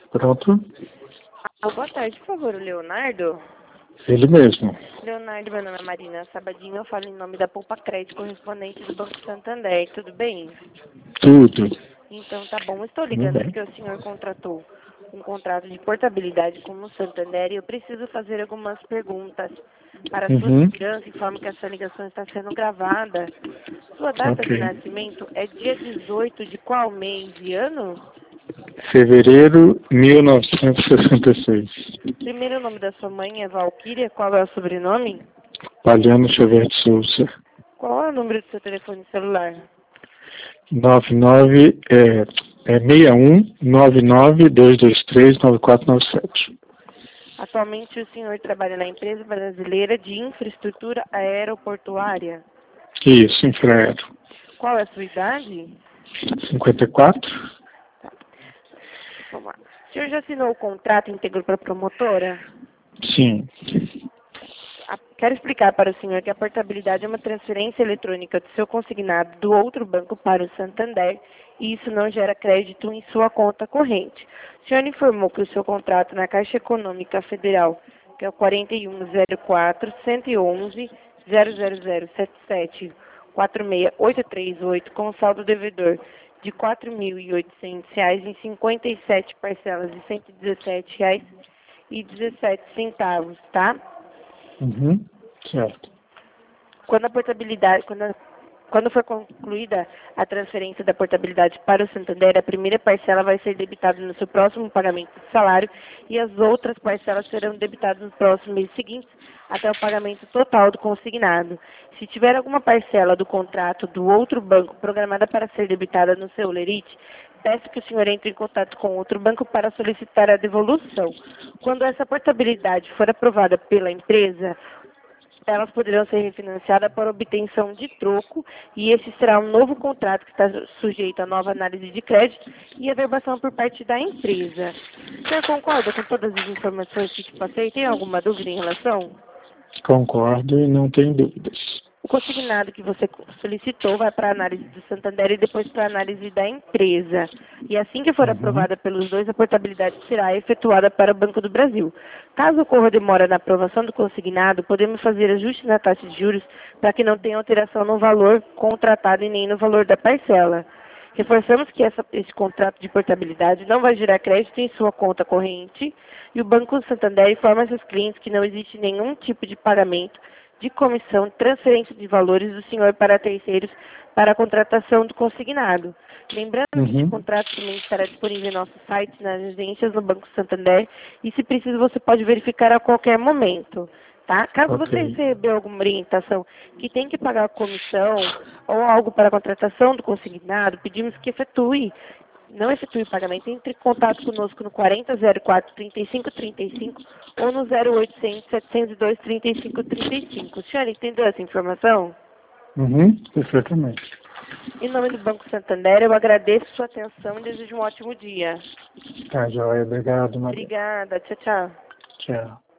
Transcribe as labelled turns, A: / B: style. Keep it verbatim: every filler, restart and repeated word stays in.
A: Pronto?
B: Ah, boa tarde, por favor, o Leonardo.
A: Ele mesmo.
B: Leonardo, meu nome é Marina Sabadinho, eu falo em nome da Poupa Crédito, correspondente do Banco Santander, tudo bem?
A: Tudo.
B: Então tá bom, estou
A: Tudo
B: ligando
A: bem.
B: porque o senhor contratou um contrato de portabilidade com o Santander e eu preciso fazer algumas perguntas para a sua
A: Uhum.
B: segurança, informo que essa ligação está sendo gravada. Sua data de
A: Ok.
B: nascimento é dia dezoito de qual mês e ano?
A: Fevereiro mil novecentos e sessenta e seis.
B: Primeiro nome da sua mãe é Valquíria, qual é o sobrenome?
A: Palhano Xavier de Souza.
B: Qual é o número do seu telefone celular?
A: nove nove é, é seis um nove nove dois dois três nove quatro nove sete.
B: Atualmente o senhor trabalha na empresa brasileira de infraestrutura aeroportuária.
A: Isso, Infraero.
B: Qual é a sua idade?
A: cinquenta e quatro?
B: Tá, vamos lá. O senhor já assinou o contrato íntegro para a promotora?
A: Sim.
B: A- Quero explicar para o senhor que a portabilidade é uma transferência eletrônica do seu consignado do outro banco para o Santander e isso não gera crédito em sua conta corrente. O senhor informou que o seu contrato na Caixa Econômica Federal, que é o quatro um zero quatro, um um um, zero zero zero sete sete, quatro seis oito três oito, com saldo devedor de quatro mil e oitocentos reais em cinquenta e sete parcelas de cento e dezessete reais e dezessete centavos, tá?
A: Uhum. Certo.
B: Quando a portabilidade, quando, a- quando for concluída a transferência da portabilidade para o Santander, a primeira parcela vai ser debitada no seu próximo pagamento de salário e as outras parcelas serão debitadas nos próximos meses seguintes até o pagamento total do consignado. Se tiver alguma parcela do contrato do outro banco programada para ser debitada no seu lerite, peço que o senhor entre em contato com outro banco para solicitar a devolução. Quando essa portabilidade for aprovada pela empresa, elas poderão ser refinanciadas para obtenção de troco e esse será um novo contrato que está sujeito a nova análise de crédito e averbação por parte da empresa. O senhor concorda com todas as informações que te passei? Tem alguma dúvida em relação?
A: Concordo e não tenho dúvidas.
B: O consignado que você solicitou vai para a análise do Santander e depois para a análise da empresa. E assim que for
A: Uhum.
B: aprovada pelos dois, a portabilidade será efetuada para o Banco do Brasil. Caso ocorra demora na aprovação do consignado, podemos fazer ajuste na taxa de juros para que não tenha alteração no valor contratado e nem no valor da parcela. Reforçamos que essa, esse contrato de portabilidade não vai gerar crédito em sua conta corrente e o Banco Santander informa seus clientes que não existe nenhum tipo de pagamento de comissão, transferência de valores do senhor para terceiros para a contratação do consignado. Lembrando que este
A: Uhum.
B: contrato também estará disponível em nosso site, nas agências, no Banco Santander, e se preciso você pode verificar a qualquer momento. Tá? Caso você
A: Ok.
B: recebeu alguma orientação que tem que pagar a comissão ou algo para a contratação do consignado, pedimos que efetue não efetue o pagamento, entre em contato conosco no quarenta zero quatro, trinta e cinco trinta e cinco ou no zero oitocentos, setecentos e dois, trinta e cinco trinta e cinco. O senhor entendeu essa informação?
A: Uhum. Perfeitamente.
B: Em nome do Banco Santander, eu agradeço sua atenção e desejo um ótimo dia.
A: Tá, joia. Obrigado, Maria.
B: Obrigada. Tchau, tchau.
A: Tchau.